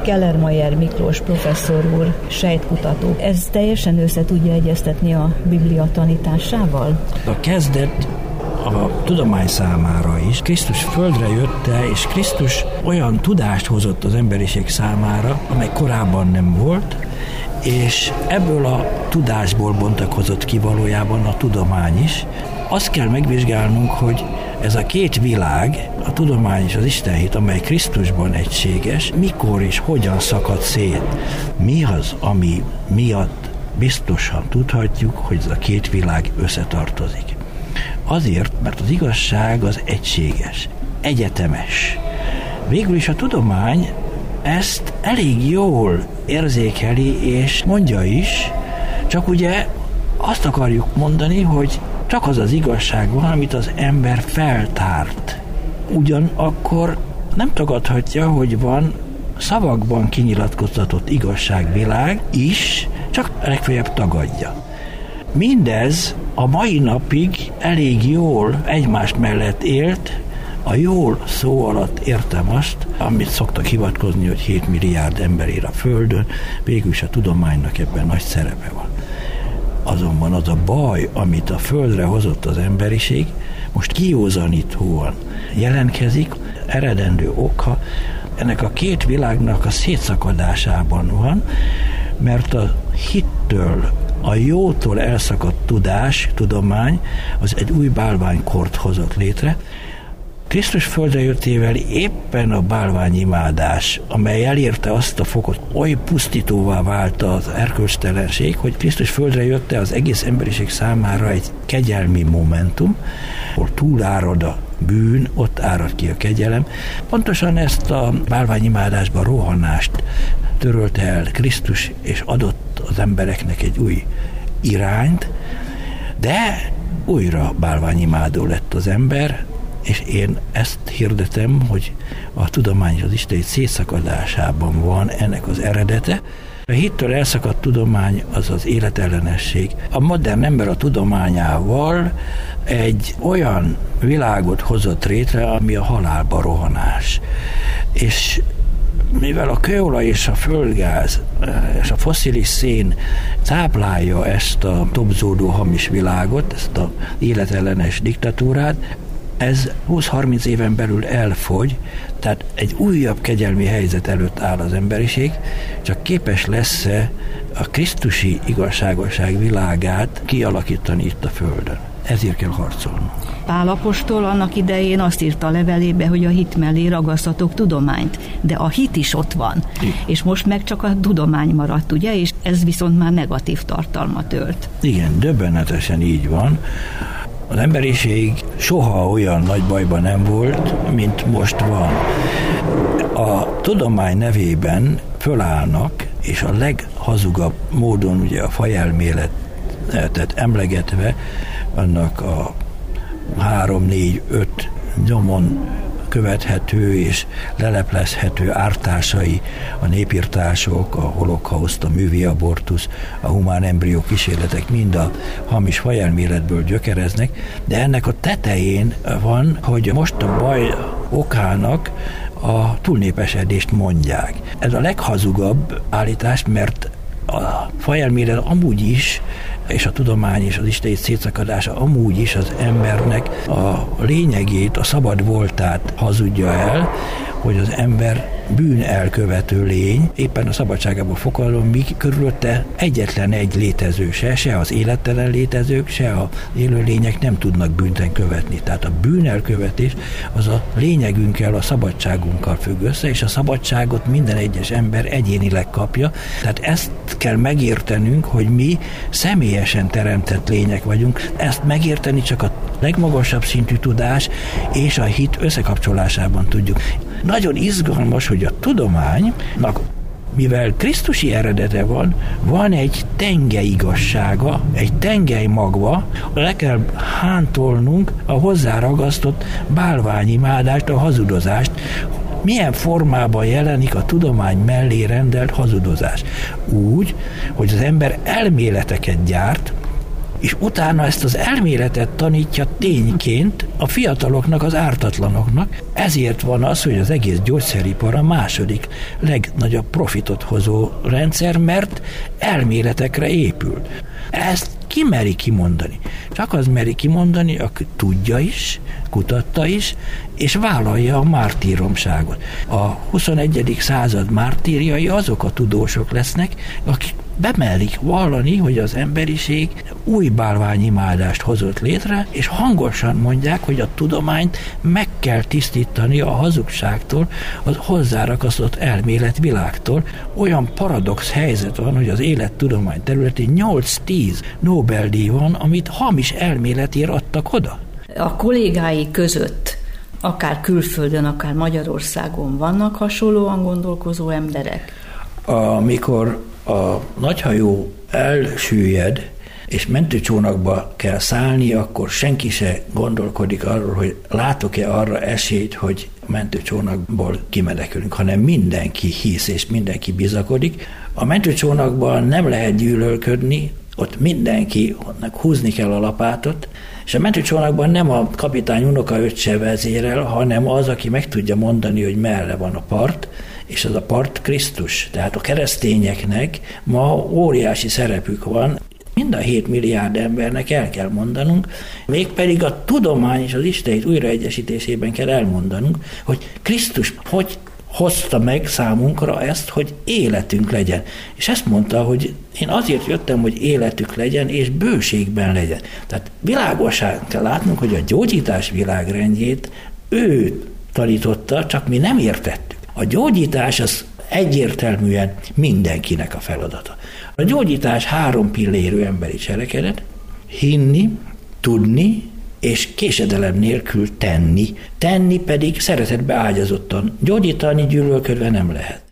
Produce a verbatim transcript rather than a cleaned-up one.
Kellermayer Miklós professzor úr, sejtkutató. Ez teljesen össze tudja egyeztetni a Biblia tanításával? A kezdet a tudomány számára is. Krisztus földre jötte, és Krisztus olyan tudást hozott az emberiség számára, amely korábban nem volt, és ebből a tudásból bontakozott ki valójában a tudomány is. Azt kell megvizsgálnunk, hogy ez a két világ, a tudomány és az istenhit, amely Krisztusban egységes, mikor és hogyan szakad szét. Mi az, ami miatt biztosan tudhatjuk, hogy ez a két világ összetartozik? Azért, mert az igazság az egységes, egyetemes. Végül is a tudomány ezt elég jól érzékeli, és mondja is, csak ugye azt akarjuk mondani, hogy csak az az igazság van, amit az ember feltárt. Ugyanakkor nem tagadhatja, hogy van szavakban kinyilatkoztatott igazságvilág is, csak legfeljebb tagadja. Mindez a mai napig elég jól egymás mellett élt. A jól szó alatt értem azt, amit szoktak hivatkozni, hogy hét milliárd ember él a Földön, végül is a tudománynak ebben nagy szerepe van. Azonban az a baj, amit a Földre hozott az emberiség, most kiózanítóan jelentkezik, eredendő oka ennek a két világnak a szétszakadásában van, mert a hittől, a jótól elszakadt tudás, tudomány, az egy új bálványkort hozott létre. Krisztus földre jöttével éppen a bálványimádás, amely elérte azt a fokot, oly pusztítóvá vált az erkölcstelenség, hogy Krisztus földre jötte az egész emberiség számára egy kegyelmi momentum, ahol túlárad a bűn, ott árad ki a kegyelem. Pontosan ezt a bálványimádásban rohanást törölte el Krisztus, és adott az embereknek egy új irányt, de újra bálványimádó lett az ember, és én ezt hirdetem, hogy a tudomány és az Isten szétszakadásában van ennek az eredete. A hittől elszakadt tudomány az az életellenesség. A modern ember a tudományával egy olyan világot hozott létre, ami a halálba rohanás. És mivel a kőolaj és a földgáz és a fosszilis szén táplálja ezt a tobzódó hamis világot, ezt az életellenes diktatúrát, ez húsz-harminc éven belül elfogy, tehát egy újabb kegyelmi helyzet előtt áll az emberiség, csak képes lesz-e a krisztusi igazságosság világát kialakítani itt a Földön. Ezért kell harcolni. Pál apostol annak idején azt írta a levelébe, hogy a hit mellé ragasztatok tudományt, de a hit is ott van. Igen. És most meg csak a tudomány maradt, ugye? És ez viszont már negatív tartalmat ölt. Igen, döbbenetesen így van. Az emberiség soha olyan nagy bajban nem volt, mint most van. A tudomány nevében fölállnak, és a leghazugabb módon ugye a fajelméletet emlegetve, annak a három, négy, öt nyomon követhető és leleplezhető ártásai, a népírtások, a holokauszt, a művi abortusz, a humán embrió kísérletek mind a hamis fajelméletből gyökereznek, de ennek a tetején van, hogy most a baj okának a túlnépesedést mondják. Ez a leghazugabb állítás, mert a fajelmélet amúgy is, és a tudomány és az isteni szétszakadása amúgy is az embernek a lényegét, a szabad voltát hazudja el, hogy az ember bűn elkövető lény, éppen a szabadságából fokalom, míg körülötte egyetlen egy létező se, se az élettelen létezők, se a élőlények nem tudnak bűnt követni. Tehát a bűn elkövetés az a lényegünkkel, a szabadságunkkal függ össze, és a szabadságot minden egyes ember egyénileg kapja. Tehát ezt kell megértenünk, hogy mi személyesen teremtett lények vagyunk. Ezt megérteni csak a legmagasabb szintű tudás és a hit összekapcsolásában tudjuk. Nagyon izgalmas, hogy a tudománynak, mivel krisztusi eredete van, van egy tengely igazsága, egy tengely magva, le kell hántolnunk a hozzáragasztott bálványimádást, a hazudozást. Milyen formában jelenik a tudomány mellé rendelt hazudozás? Úgy, hogy az ember elméleteket gyárt, és utána ezt az elméletet tanítja tényként a fiataloknak, az ártatlanoknak. Ezért van az, hogy az egész gyógyszeripar a második legnagyobb profitot hozó rendszer, mert elméletekre épül. Ezt ki meri kimondani? Csak az meri kimondani, aki tudja is, kutatta is, és vállalja a mártíromságot. A huszonegyedik század mártírjai azok a tudósok lesznek, akik bemerik vallani, hogy az emberiség új bálványimádást hozott létre, és hangosan mondják, hogy a tudományt meg kell tisztítani a hazugságtól, az hozzárakasztott elméletvilágtól. Olyan paradox helyzet van, hogy az élettudomány területén nyolc-tíz Nobel-díj van, amit hamis elméletért adtak oda. A kollégái között, akár külföldön, akár Magyarországon vannak hasonlóan gondolkozó emberek? Amikor a nagyhajó elsüllyed, és mentőcsónakba kell szállni, akkor senki se gondolkodik arról, hogy látok-e arra esélyt, hogy mentőcsónakból kimenekülünk, hanem mindenki hisz, és mindenki bizakodik. A mentőcsónakban nem lehet gyűlölködni, ott mindenkinek húzni kell a lapátot, és a mentőcsónakban nem a kapitány unokaöccse vezérel, hanem az, aki meg tudja mondani, hogy merre van a part, és az a part Krisztus. Tehát a keresztényeknek ma óriási szerepük van. Mind a hét milliárd embernek el kell mondanunk, mégpedig a tudomány és az Isten újraegyesítésében kell elmondanunk, hogy Krisztus hogy hozta meg számunkra ezt, hogy életünk legyen. És ezt mondta, hogy én azért jöttem, hogy életük legyen, és bőségben legyen. Tehát világosan kell látnunk, hogy a gyógyítás világrendjét ő tanította, csak mi nem értettük. A gyógyítás az egyértelműen mindenkinek a feladata. A gyógyítás három pillérű emberi cselekedet: hinni, tudni, és késedelem nélkül tenni. Tenni pedig szeretetbe ágyazottan. Gyógyítani gyűlölködve nem lehet.